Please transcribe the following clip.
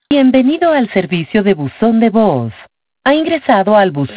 Bienvenido al servicio de buzón de voz. Ha ingresado al buzón